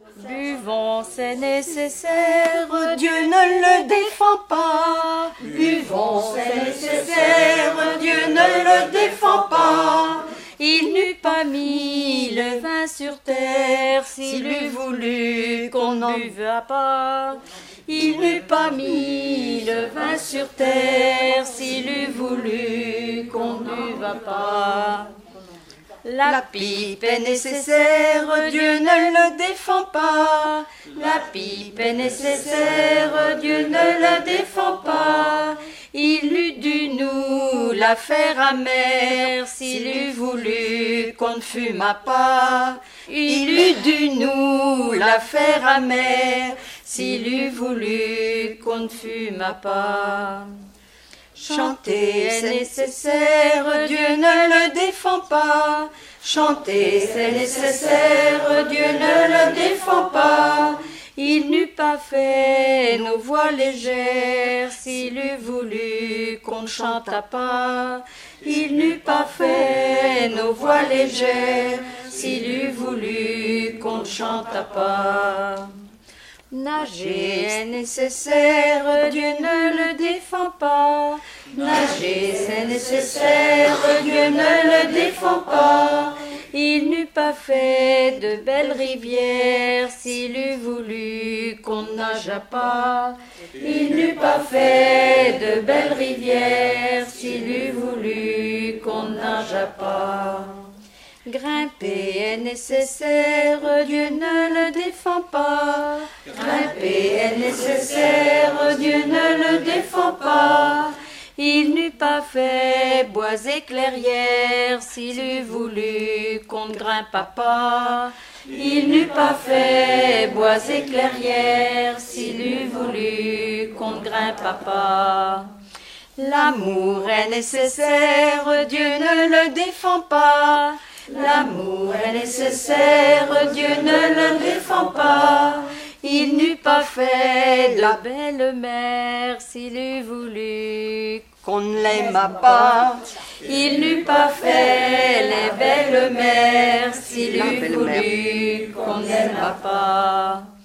Buvons, c'est nécessaire, Dieu ne le défend pas. Buvons, c'est nécessaire, Dieu ne le défend pas. Il n'eût pas mis le vin sur terre s'il eût voulu qu'on n'en buvât pas. Il n'eût pas mis le vin sur terre s'il eût voulu qu'on ne buvât pas. La pipe est nécessaire, Dieu ne le défend pas. La pipe est nécessaire, Dieu ne le défend pas. Il eût dû nous la faire amère s'il eût voulu qu'on ne fûmât pas. Il eût dû nous la faire amère s'il eût voulu qu'on ne fûmât pas. Chanter est nécessaire, Dieu ne le défend pas. Chanter c'est nécessaire, Dieu ne le défend pas. Il n'eût pas fait nos voix légères s'il eût voulu qu'on ne chantât pas. Il n'eût pas fait nos voix légères s'il eût voulu qu'on ne chantât pas. Nager est nécessaire, Dieu ne le défend pas. Nager c'est nécessaire, Dieu ne le défend pas. Il n'eût pas fait de belles rivières s'il eût voulu qu'on ne nageât pas. Il n'eût pas fait de belles rivières s'il eût voulu qu'on ne nageât pas. Grimper est nécessaire, Dieu ne le défend pas. Grimper est nécessaire, Dieu ne le défend pas. Il n'eût pas fait bois et clairières s'il eût voulu qu'on ne grimpât pas. Il n'eût pas fait bois et clairières s'il eût voulu qu'on ne grimpât pas. L'amour est nécessaire, Dieu ne le défend pas. L'amour est nécessaire, Dieu ne le défend pas. Il n'eût pas fait de la belle mère s'il eût voulu qu'on ne l'aimât pas. Il n'eût pas fait les belles mères s'il eût voulu qu'on n'aimât pas.